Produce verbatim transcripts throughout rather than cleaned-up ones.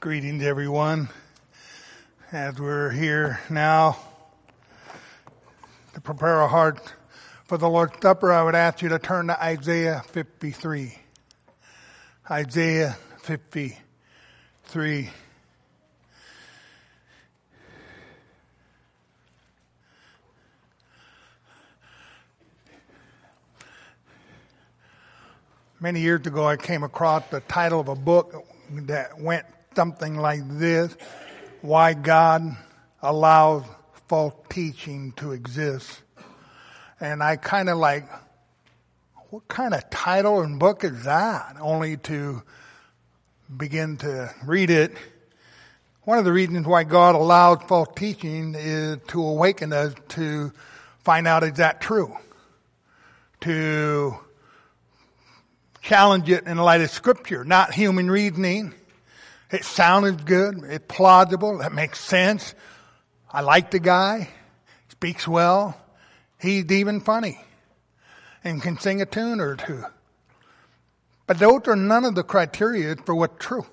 Greetings, everyone. As we're here now to prepare our heart for the Lord's Supper, I would ask you to turn to Isaiah fifty-three. Isaiah fifty-three. Many years ago, I came across the title of a book that went something like this: Why God Allows False Teaching to Exist. And I kind of like, what kind of title and book is that? Only to begin to read it. One of the reasons why God allows false teaching is to awaken us to find out, is that true? To challenge it in light of Scripture, not human reasoning. It sounded good. It's plausible. That makes sense. I like the guy. Speaks well. He's even funny and can sing a tune or two. But those are none of the criteria for what's true.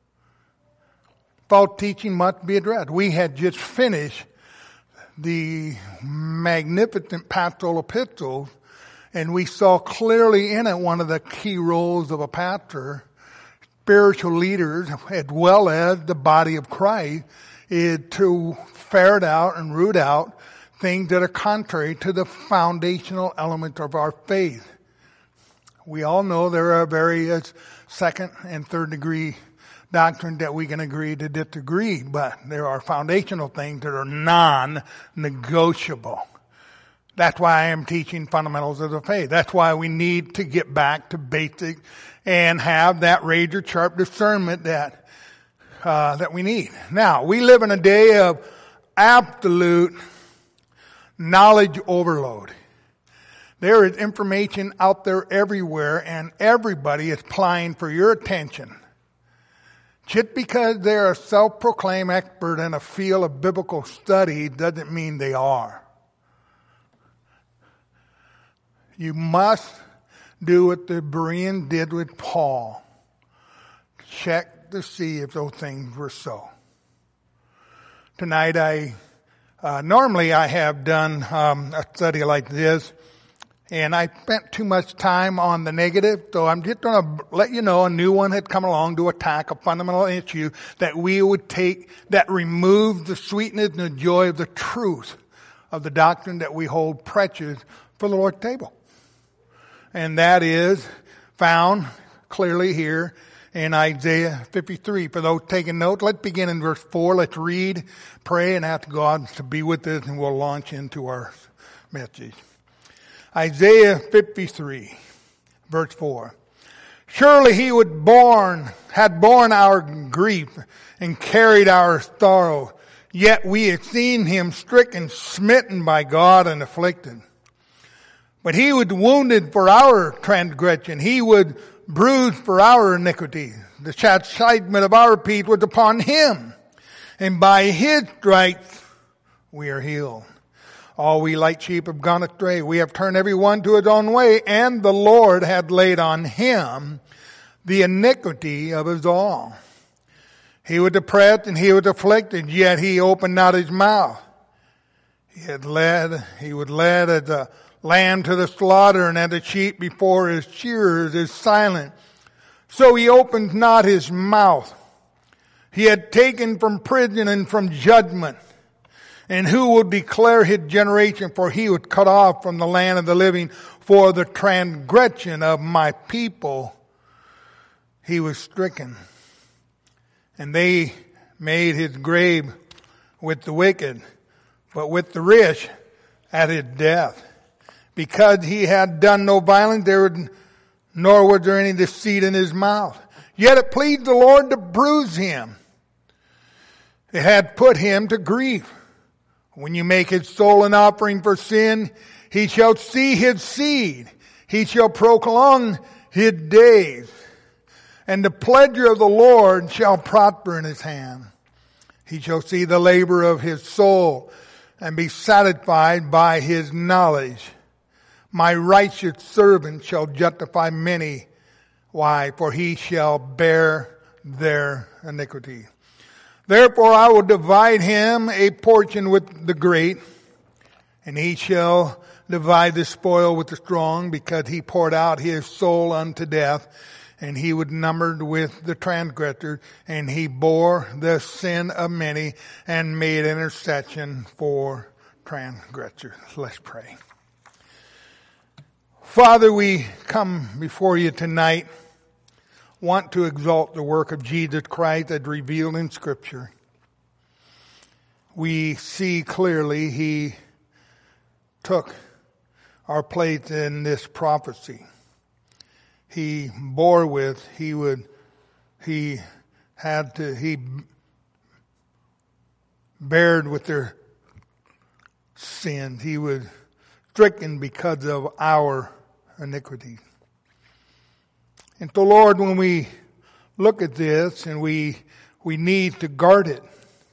False teaching must be addressed. We had just finished the magnificent pastoral epistles, and we saw clearly in it one of the key roles of a pastor, spiritual leaders, as well as the body of Christ, is to ferret out and root out things that are contrary to the foundational elements of our faith. We all know there are various second and third degree doctrines that we can agree to disagree, but there are foundational things that are non-negotiable. That's why I am teaching fundamentals of the faith. That's why we need to get back to basic and have that razor sharp discernment that uh, that we need. Now, we live in a day of absolute knowledge overload. There is information out there everywhere, and everybody is applying for your attention. Just because they're a self-proclaimed expert in a field of biblical study doesn't mean they are. You must do what the Bereans did with Paul. Check to see if those things were so. Tonight I, uh, normally I have done um, a study like this, and I spent too much time on the negative, so I'm just going to let you know a new one had come along to attack a fundamental issue that we would take, that removes the sweetness and the joy of the truth of the doctrine that we hold precious for the Lord's table. And that is found clearly here in Isaiah fifty-three. For those taking notes, let's begin in verse four. Let's read, pray, and ask God to be with us, and we'll launch into our message. Isaiah fifty-three, verse four. Surely he would born, had borne our grief and carried our sorrow, yet we had seen him stricken, smitten by God, and afflicted. But he was wounded for our transgression. He was bruised for our iniquity. The chastisement of our peace was upon him. And by his stripes we are healed. All we like sheep have gone astray. We have turned every one to his own way. And the Lord had laid on him the iniquity of us all. He was oppressed and he was afflicted, yet he opened not his mouth. He had led, he was led as a lamb to the slaughter, and as a sheep before his shearers is silent, so he opens not his mouth. He had taken from prison and from judgment. And who will declare his generation? For he was cut off from the land of the living. For the transgression of my people he was stricken. And they made his grave with the wicked, but with the rich at his death. Because he had done no violence, there would, nor was there any deceit in his mouth. Yet it pleased the Lord to bruise him. It had put him to grief. When you make his soul an offering for sin, he shall see his seed. He shall prolong his days. And the pleasure of the Lord shall prosper in his hand. He shall see the labor of his soul and be satisfied by his knowledge. My righteous servant shall justify many. Why? For he shall bear their iniquity. Therefore I will divide him a portion with the great, and he shall divide the spoil with the strong, because he poured out his soul unto death, and he was numbered with the transgressors, and he bore the sin of many, and made intercession for transgressors. Let's pray. Father, we come before you tonight, want to exalt the work of Jesus Christ as revealed in Scripture. We see clearly he took our place in this prophecy. He bore with, he would, he had to, he bared with their sins. He was stricken because of our iniquities. And so, Lord, when we look at this, and we we need to guard it,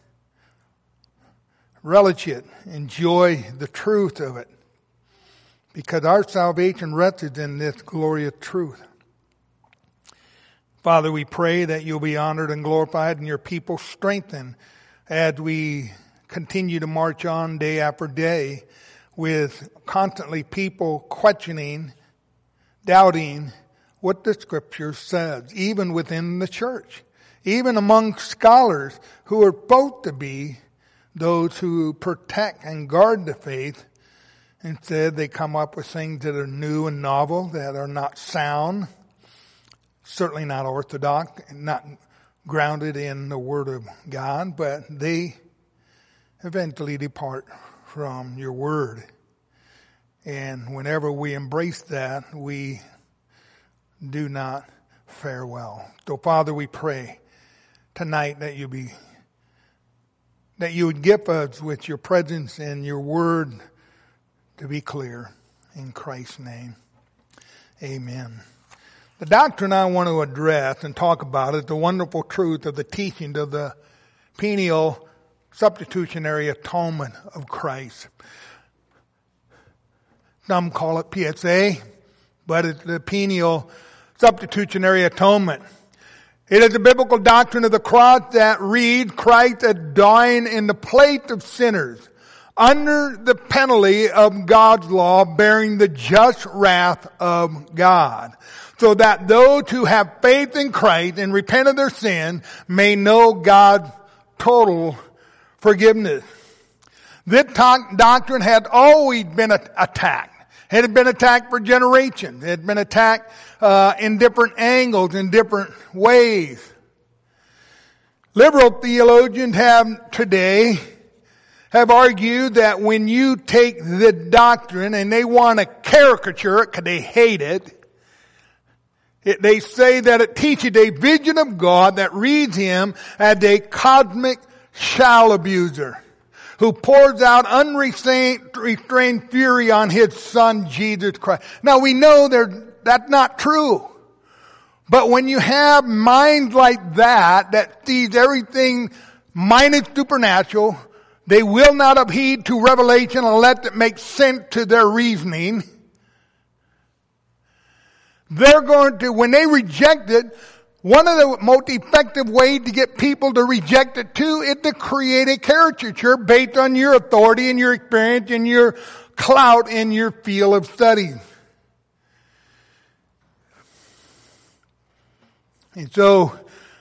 relish it, enjoy the truth of it, because our salvation rests in this glorious truth. Father, we pray that you'll be honored and glorified, and your people strengthened as we continue to march on day after day, with constantly people questioning, doubting what the Scripture says, even within the church, even among scholars who are supposed to be those who protect and guard the faith. Instead, they come up with things that are new and novel, that are not sound, certainly not orthodox, not grounded in the Word of God, but they eventually depart from your Word. And whenever we embrace that, we do not fare well. So, Father, we pray tonight that you be, that you would give us with your presence and your Word to be clear. In Christ's name, amen. The doctrine I want to address and talk about is the wonderful truth of the teaching of the penial substitutionary atonement of Christ. Some call it P S A, but it's the penial substitutionary atonement. It is a biblical doctrine of the cross that reads Christ as dying in the place of sinners, under the penalty of God's law, bearing the just wrath of God, so that those who have faith in Christ and repent of their sin may know God's total forgiveness. This doctrine had always been attacked. It had been attacked for generations. It had been attacked uh, in different angles, in different ways. Liberal theologians have today have argued that when you take the doctrine and they want to caricature it because they hate it, it, they say that it teaches a vision of God that reads him as a cosmic child abuser who pours out unrestrained fury on his Son, Jesus Christ. Now we know that's not true. But when you have minds like that, that sees everything minus supernatural, they will not heed to revelation unless it makes sense to their reasoning. They're going to, when they reject it, one of the most effective ways to get people to reject it too is to create a caricature based on your authority and your experience and your clout in your field of study. And so,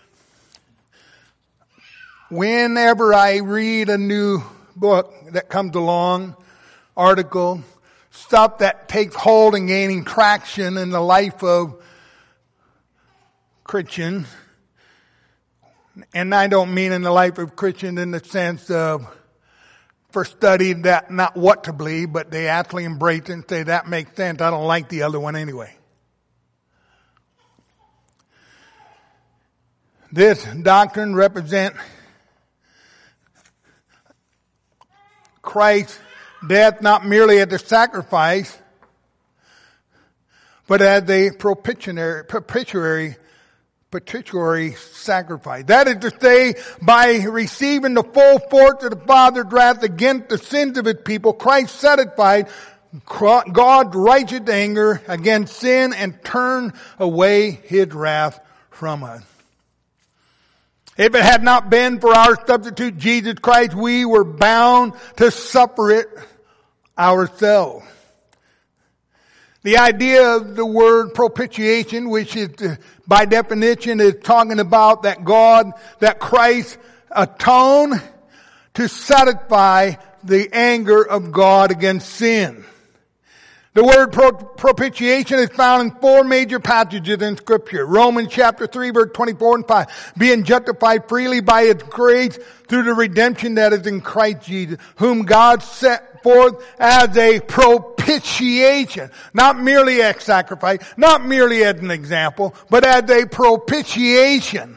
whenever I read a new book that comes along, article, stuff that takes hold and gaining traction in the life of Christian, and I don't mean in the life of Christian in the sense of for study that not what to believe, but they actually embrace it and say that makes sense. I don't like the other one anyway. This doctrine represents Christ's death not merely as a sacrifice, but as a propitiatory, propitiatory Propitiatory sacrifice. That is to say, by receiving the full force of the Father's wrath against the sins of his people, Christ satisfied God's righteous anger against sin and turned away his wrath from us. If it had not been for our substitute Jesus Christ, we were bound to suffer it ourselves. The idea of the word propitiation, which is by definition is talking about that God, that Christ atoned to satisfy the anger of God against sin. The word pro- propitiation is found in four major passages in Scripture. Romans chapter three, verse twenty-four and five. Being justified freely by His grace through the redemption that is in Christ Jesus, whom God set forth as a propitiation. Not merely as sacrifice, not merely as an example, but as a propitiation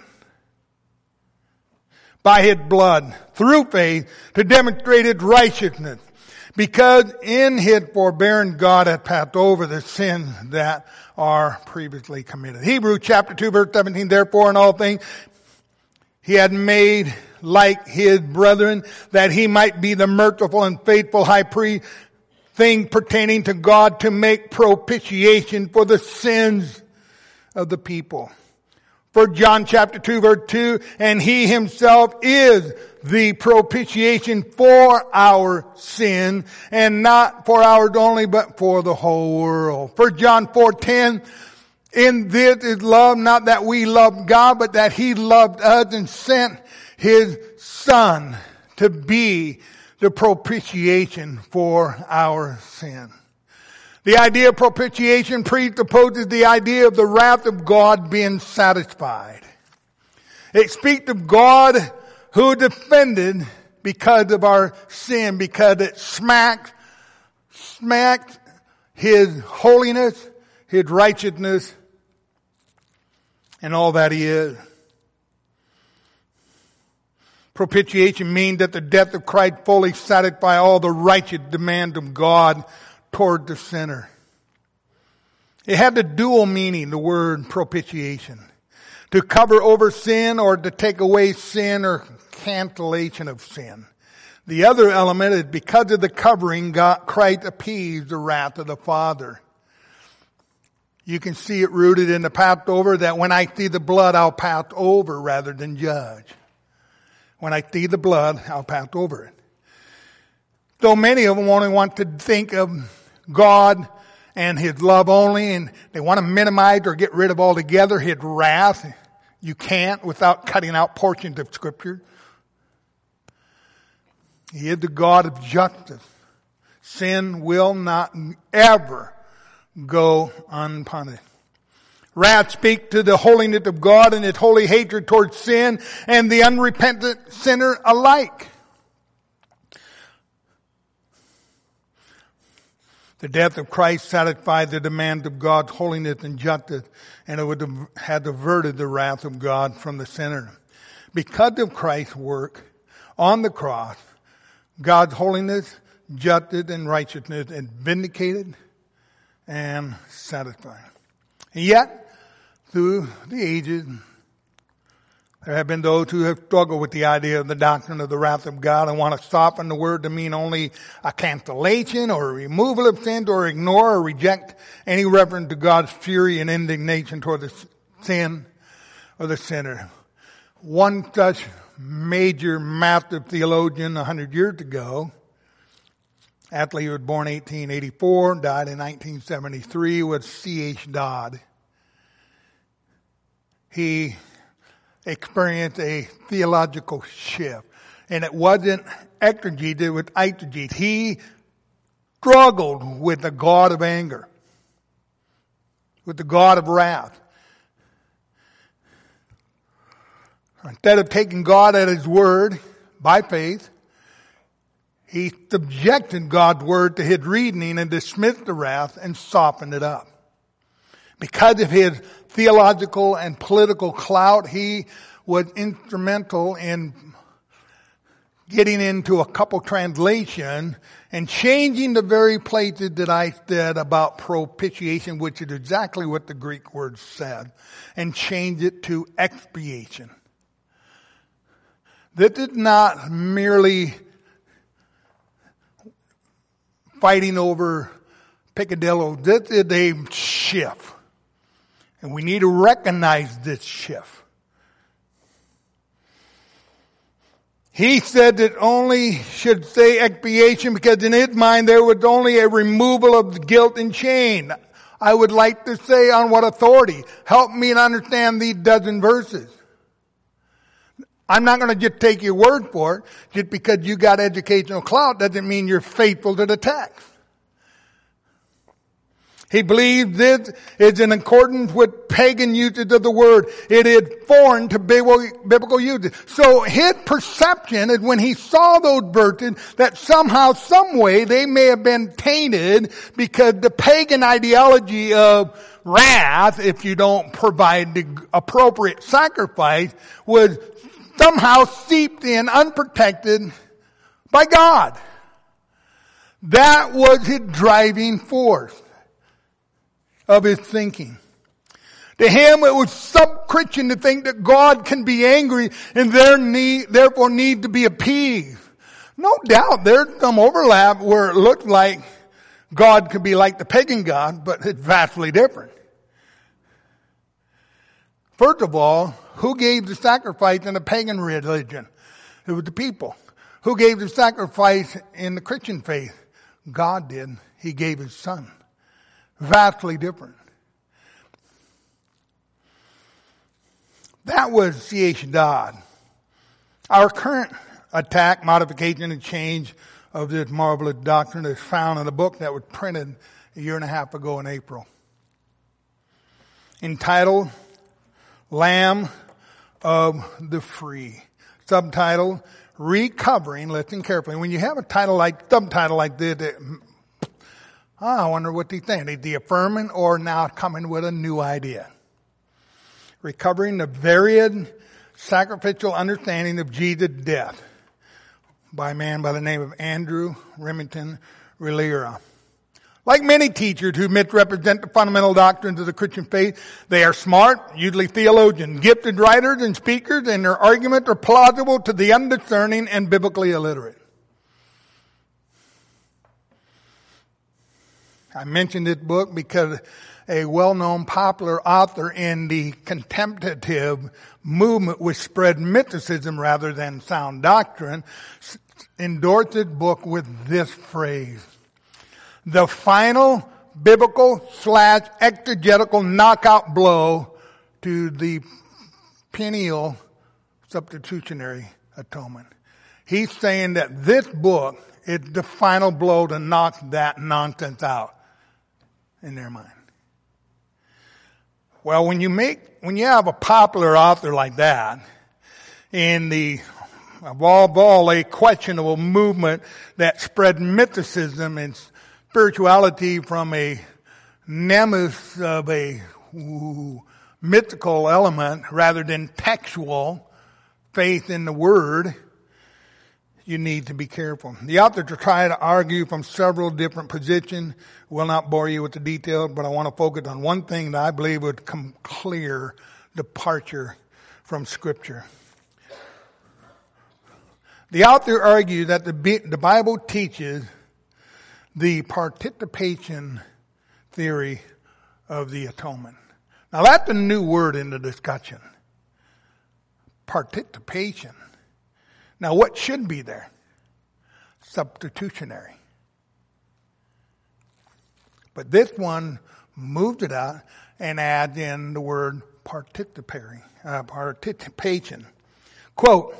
by His blood, through faith, to demonstrate His righteousness. Because in His forbearance God hath passed over the sins that are previously committed. Hebrews chapter two verse seventeen, therefore in all things He had made like His brethren, that He might be the merciful and faithful high priest, thing pertaining to God, to make propitiation for the sins of the people. For John chapter two verse two, and He Himself is the propitiation for our sin, and not for ours only, but for the whole world. For John four ten, in this is love, not that we loved God, but that He loved us and sent His Son to be the propitiation for our sin. The idea of propitiation presupposes the idea of the wrath of God being satisfied. It speaks of God who defended because of our sin, because it smacked, smacked His holiness, His righteousness, and all that He is. Propitiation means that the death of Christ fully satisfies all the righteous demands of God toward the sinner. It had the dual meaning, the word propitiation. To cover over sin or to take away sin or cancellation of sin. The other element is because of the covering, God, Christ appeased the wrath of the Father. You can see it rooted in the Passover that when I see the blood, I'll pass over rather than judge. When I see the blood, I'll pass over it. So many of them only want to think of God and His love only, and they want to minimize or get rid of altogether His wrath. You can't without cutting out portions of Scripture. He is the God of justice. Sin will not ever go unpunished. Wrath speaks to the holiness of God and His holy hatred towards sin and the unrepentant sinner alike. The death of Christ satisfied the demands of God's holiness and justice, and it would have had averted the wrath of God from the sinner. Because of Christ's work on the cross, God's holiness, justice, and righteousness is vindicated and satisfied. And yet, through the ages, there have been those who have struggled with the idea of the doctrine of the wrath of God and want to soften the word to mean only a cancellation or a removal of sins, or ignore or reject any reference to God's fury and indignation toward the sin of the sinner. One such major, massive theologian a hundred years ago, actually he was born eighteen eighty-four, died in nineteen seventy-three, was C H Dodd. He experienced a theological shift. And it wasn't exegete, it was eisegete. He struggled with the God of anger, with the God of wrath. Instead of taking God at His word by faith, he subjected God's word to his reasoning and dismissed the wrath and softened it up. Because of his theological and political clout, he was instrumental in getting into a couple translations and changing the very places that I said about propitiation, which is exactly what the Greek word said, and change it to expiation. This is not merely fighting over Picadillo. This is a shift. And we need to recognize this shift. He said it only should say expiation because in his mind there was only a removal of the guilt and shame. I would like to say on what authority? Help me to understand these dozen verses. I'm not going to just take your word for it. Just because you got educational clout doesn't mean you're faithful to the text. He believes this is in accordance with pagan usage of the word. It is foreign to biblical usage. So his perception is when he saw those verses that somehow, some way they may have been tainted because the pagan ideology of wrath, if you don't provide the appropriate sacrifice, was somehow seeped in unprotected by God. That was his driving force of his thinking. To him, it was sub-Christian to think that God can be angry and there need, therefore need to be appeased. No doubt there's some overlap where it looks like God could be like the pagan God, but it's vastly different. First of all, who gave the sacrifice in the pagan religion? It was the people. Who gave the sacrifice in the Christian faith? God did. He gave his son. Vastly different. That was C H. Dodd. Our current attack, modification, and change of this marvelous doctrine is found in a book that was printed a year and a half ago in April, entitled Lamb of the Free. Subtitle, Recovering, listen carefully. When you have a title like, subtitle like this, it, oh, I wonder what they think. Is he affirming or now coming with a new idea? Recovering the varied sacrificial understanding of Jesus' death by a man by the name of Andrew Remington Rillera. Like many teachers who misrepresent the fundamental doctrines of the Christian faith, they are smart, usually theologians, gifted writers and speakers, and their arguments are plausible to the undiscerning and biblically illiterate. I mentioned this book because a well-known popular author in the contemplative movement which spread mysticism rather than sound doctrine endorsed this book with this phrase: the final biblical slash exegetical knockout blow to the perennial substitutionary atonement. He's saying that this book is the final blow to knock that nonsense out in their mind. Well, when you make, when you have a popular author like that in the, of all, of all a questionable movement that spread mysticism and spirituality from a nemesis of a ooh, mythical element rather than textual faith in the word, you need to be careful. The author to try to argue from several different positions. Will not bore you with the details, but I want to focus on one thing that I believe would come clear departure from Scripture. The author argues that the, the Bible teaches the participation theory of the atonement. Now that's a new word in the discussion. Participation. Now what should be there? Substitutionary. But this one moved it out and adds in the word participatory, uh, participation. Quote,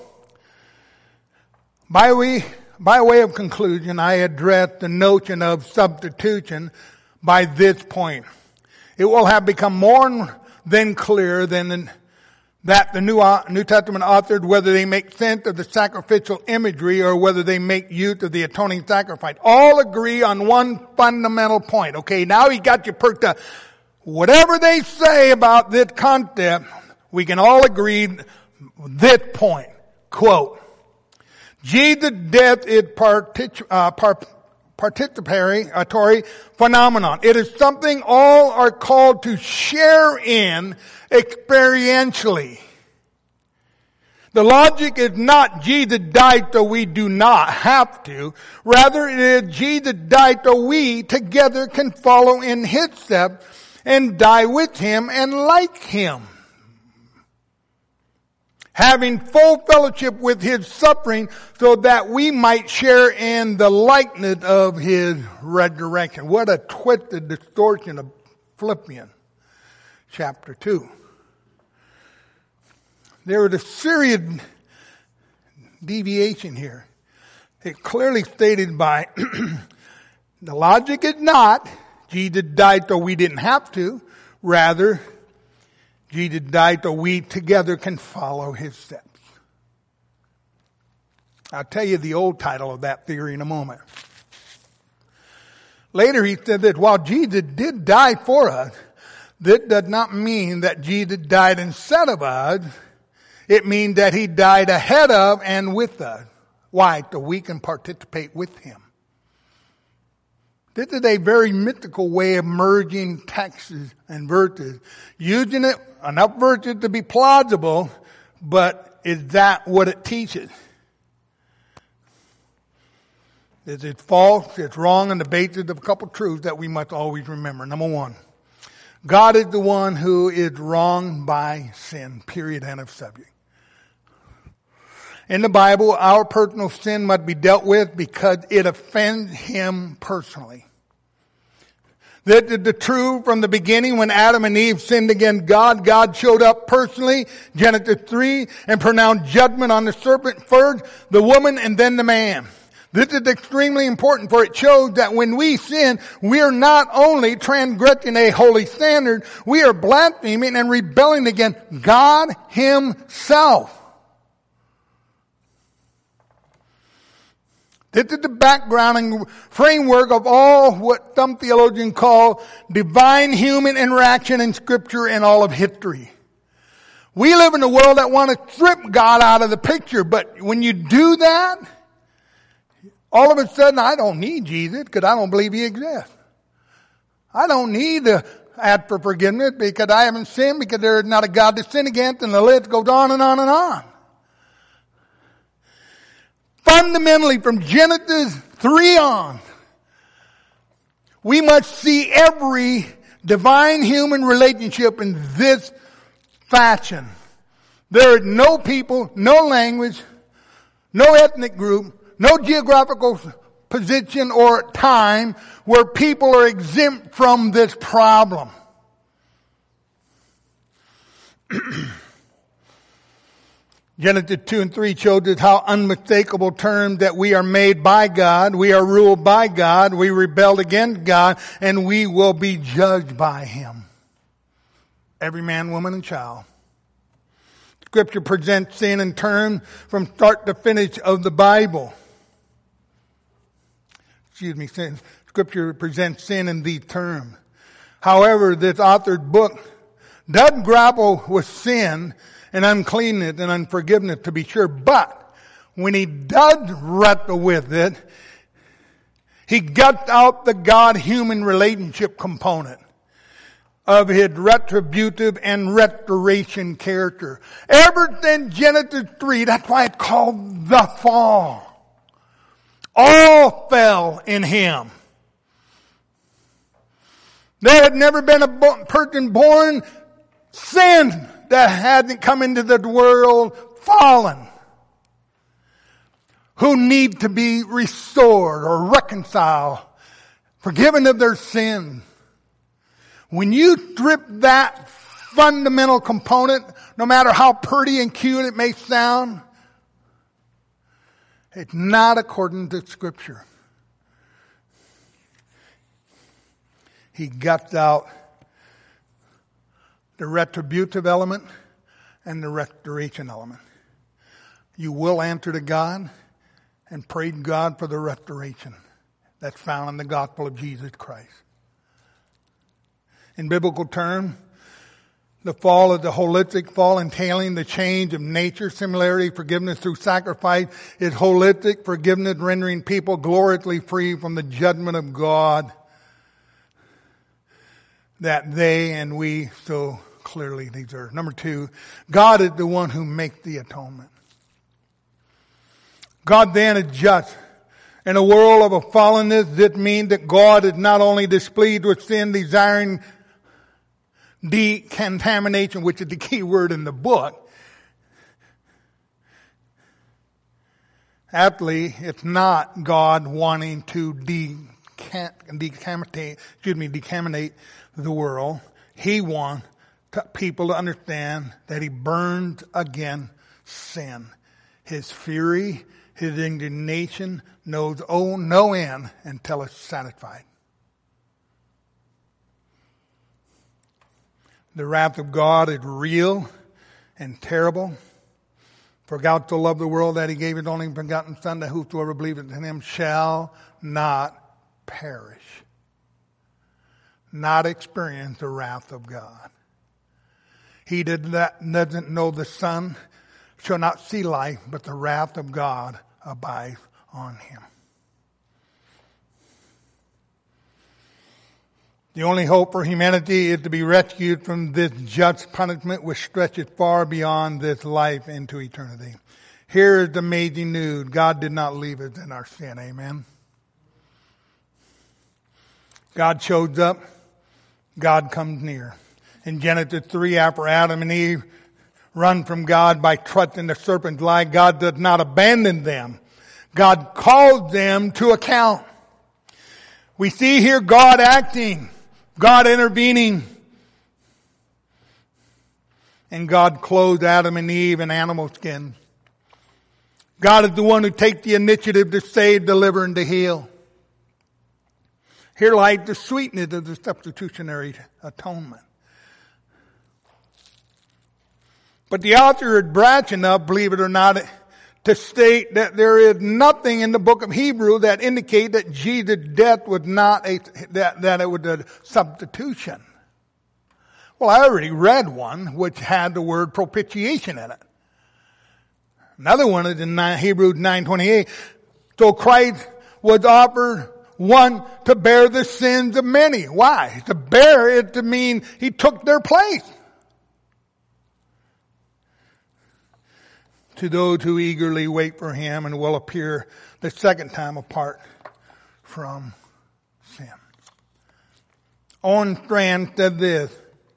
by way, by way of conclusion, I address the notion of substitution by this point. It will have become more than clear than that the New, New Testament authored, whether they make sense of the sacrificial imagery or whether they make use of the atoning sacrifice, all agree on one fundamental point. Okay, now he got you perked up. Whatever they say about this concept, we can all agree this point. Quote, Jesus' death is partic- uh, part- participatory phenomenon. It is something all are called to share in experientially. The logic is not Jesus died so we do not have to. Rather it is Jesus died so we together can follow in his steps and die with him and like him. having full fellowship with his suffering, so that we might share in the likeness of his resurrection. What a twisted distortion of Philippians chapter two. There was a serious deviation here. It clearly stated by the logic is not Jesus died so we didn't have to. Rather, Jesus died so we together can follow his steps. I'll tell you the old title of that theory in a moment. Later he said that while Jesus did die for us, that does not mean that Jesus died instead of us. It means that he died ahead of and with us. Why? So we can participate with him. This is a very mystical way of merging texts and verses. Using it, enough verses to be plausible, but is that what it teaches? Is it false? It's wrong on the basis of a couple truths that we must always remember. Number one, God is the one who is wronged by sin, period, end of subject. In the Bible, our personal sin must be dealt with because it offends him personally. That is the truth from the beginning when Adam and Eve sinned against God. God showed up personally, Genesis three, and pronounced judgment on the serpent first, the woman, and then the man. This is extremely important, for it shows that when we sin, we are not only transgressing a holy standard, we are blaspheming and rebelling against God himself. This is the background and framework of all what some theologians call divine human interaction in Scripture and all of history. We live in a world that want to strip God out of the picture, but when you do that, all of a sudden I don't need Jesus because I don't believe he exists. I don't need to ask for forgiveness because I haven't sinned, because there is not a God to sin against, and the list goes on and on and on. Fundamentally, from Genesis three on, we must see every divine-human relationship in this fashion. There is no people, no language, no ethnic group, no geographical position or time where people are exempt from this problem. Genesis two and three shows us how unmistakable terms that we are made by God, we are ruled by God, we rebelled against God, and we will be judged by him. Every man, woman, and child. Scripture presents sin in terms from start to finish of the Bible. Excuse me, sin. Scripture presents sin in these terms. However, this author's book does grapple with sin and uncleanness and unforgiveness, to be sure. But when he does wrestle with it, he gets out the God-human relationship component of his retributive and restoration character. Ever since Genesis three, that's why it's called the fall. All fell in him. There had never been a person born sin that hadn't come into the world fallen, who need to be restored or reconciled, forgiven of their sin. When you strip that fundamental component, no matter how pretty and cute it may sound, it's not according to Scripture. He guts out the retributive element and the restoration element. You will answer to God and pray to God for the restoration that's found in the gospel of Jesus Christ. In biblical terms, the fall is the holistic fall, entailing the change of nature. Similarly, forgiveness through sacrifice is holistic forgiveness, rendering people gloriously free from the judgment of God that they and we so clearly deserve. Number two, God is the one who makes the atonement. God then is just. In a world of a fallenness, this means that God is not only displeased with sin, desiring decontamination, which is the key word in the book. Aptly, it's not God wanting to decontaminate, excuse me, decontaminate the world. He wants to, people to understand that He burns against sin. His fury, His indignation knows oh no end until it's satisfied. The wrath of God is real and terrible. For God so loved the world that He gave His only begotten Son, that whosoever believeth in Him shall not perish, not experience the wrath of God. He did that, doesn't know the Son shall not see life, but the wrath of God abides on him. The only hope for humanity is to be rescued from this just punishment which stretches far beyond this life into eternity. Here is the amazing news. God did not leave us in our sin. Amen. God shows up. God comes near. In Genesis three, after Adam and Eve run from God by trusting the serpent's lie, God does not abandon them. God calls them to account. We see here God acting, God intervening, and God clothed Adam and Eve in animal skin. God is the one who takes the initiative to save, deliver, and to heal. Here lies the sweetness of the substitutionary atonement. But the author is brash enough, believe it or not, to state that there is nothing in the book of Hebrews that indicates that Jesus' death was not a, that, that it was a substitution. Well, I already read one which had the word propitiation in it. Another one is in Hebrews nine twenty-eight. So Christ was offered one to bear the sins of many. Why? To bear it to mean He took their place. To those who eagerly wait for Him and will appear the second time apart from sin. Owen Strand said this.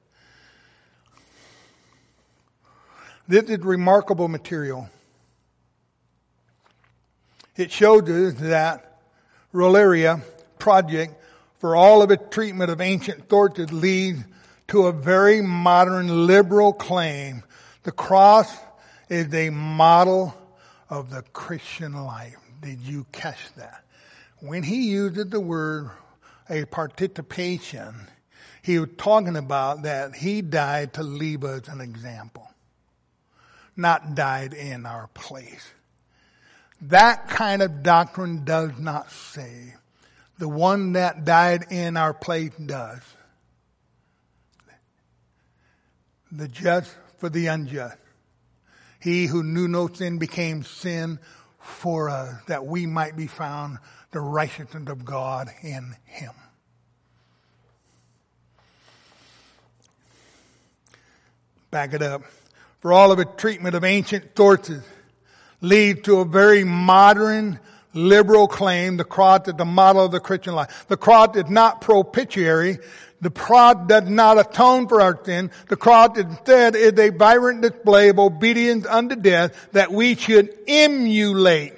This is remarkable material. It shows us that Roleria project, for all of its treatment of ancient sources, leads to a very modern liberal claim. The cross is a model of the Christian life. Did you catch that? When he uses the word a participation, he was talking about that He died to leave us an example, not died in our place. That kind of doctrine does not save. The one that died in our place does. The just for the unjust. He who knew no sin became sin for us, that we might be found the righteousness of God in Him. Back it up. For all of its treatment of ancient sources leads to a very modern, liberal claim. The cross is the model of the Christian life. The cross is not propitiatory. The cross does not atone for our sin. The cross instead is a vibrant display of obedience unto death that we should emulate.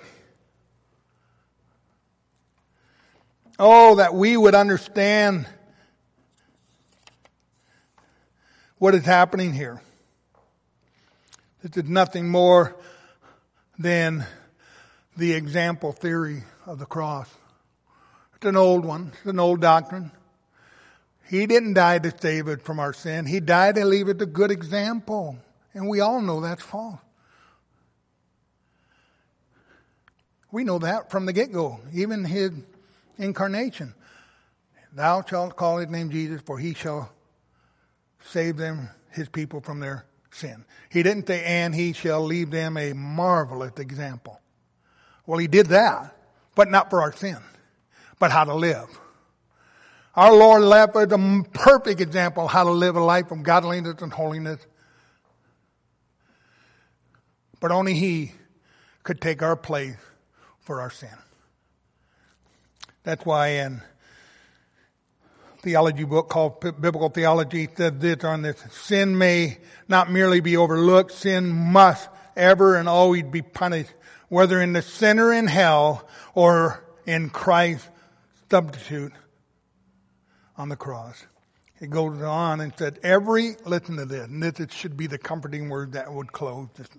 Oh, that we would understand what is happening here. This is nothing more than the example theory of the cross. It's an old one. It's an old doctrine. He didn't die to save us from our sin. He died to leave it a good example. And we all know that's false. We know that from the get-go. Even His incarnation. Thou shalt call His name Jesus, for He shall save them, His people, from their sin. He didn't say, and He shall leave them a marvelous example. Well, He did that, but not for our sin, but how to live. Our Lord left us a perfect example of how to live a life of godliness and holiness. But only He could take our place for our sin. That's why in a theology book called Biblical Theology said this on this: sin may not merely be overlooked, sin must ever and always be punished whether in the sinner in hell or in Christ's substitute on the cross. It goes on and said, every, listen to this, and this it should be the comforting word that would close this.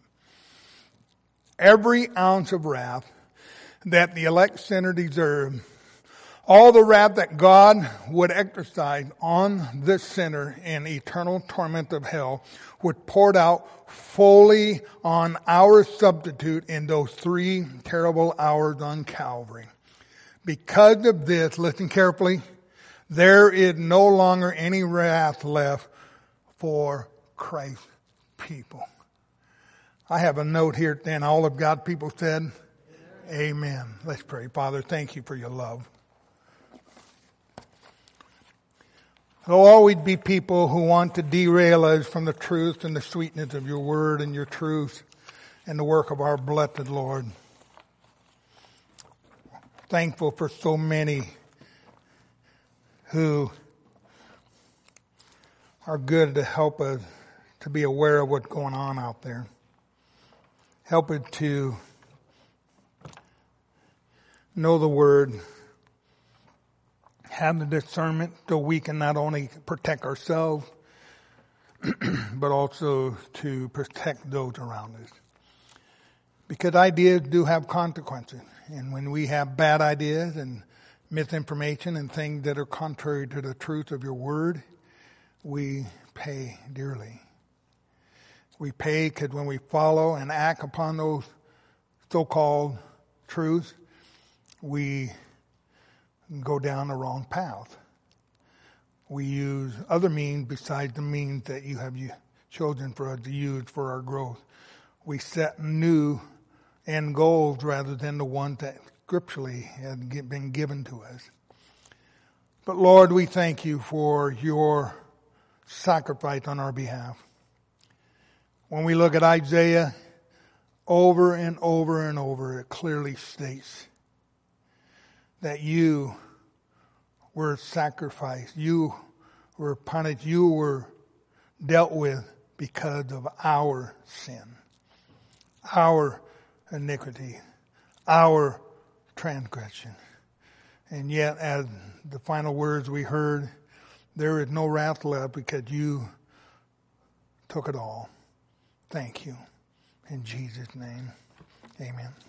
Every ounce of wrath that the elect sinner deserved, all the wrath that God would exercise on this sinner in eternal torment of hell would poured out fully on our substitute in those three terrible hours on Calvary. Because of this, listen carefully, there is no longer any wrath left for Christ's people. I have a note here, and all of God's people said, Amen. Amen. Let's pray. Father, thank you for your love. There'll always be people who want to derail us from the truth and the sweetness of your word and your truth and the work of our blessed Lord. Thankful for so many who are good to help us to be aware of what's going on out there. Help us to know the word, have the discernment so we can not only protect ourselves, but also to protect those around us. Because ideas do have consequences. And when we have bad ideas and misinformation and things that are contrary to the truth of your word, we pay dearly. We pay because when we follow and act upon those so-called truths, we go down the wrong path. We use other means besides the means that you have chosen for us to use for our growth. We set new end goals rather than the ones that scripturally had been given to us. But Lord, we thank you for your sacrifice on our behalf. When we look at Isaiah, over and over and over, it clearly states that you were sacrificed, you were punished, you were dealt with because of our sin, our iniquity, our transgression. And yet, as the final words we heard, there is no wrath left because you took it all. Thank you. In Jesus' name, amen.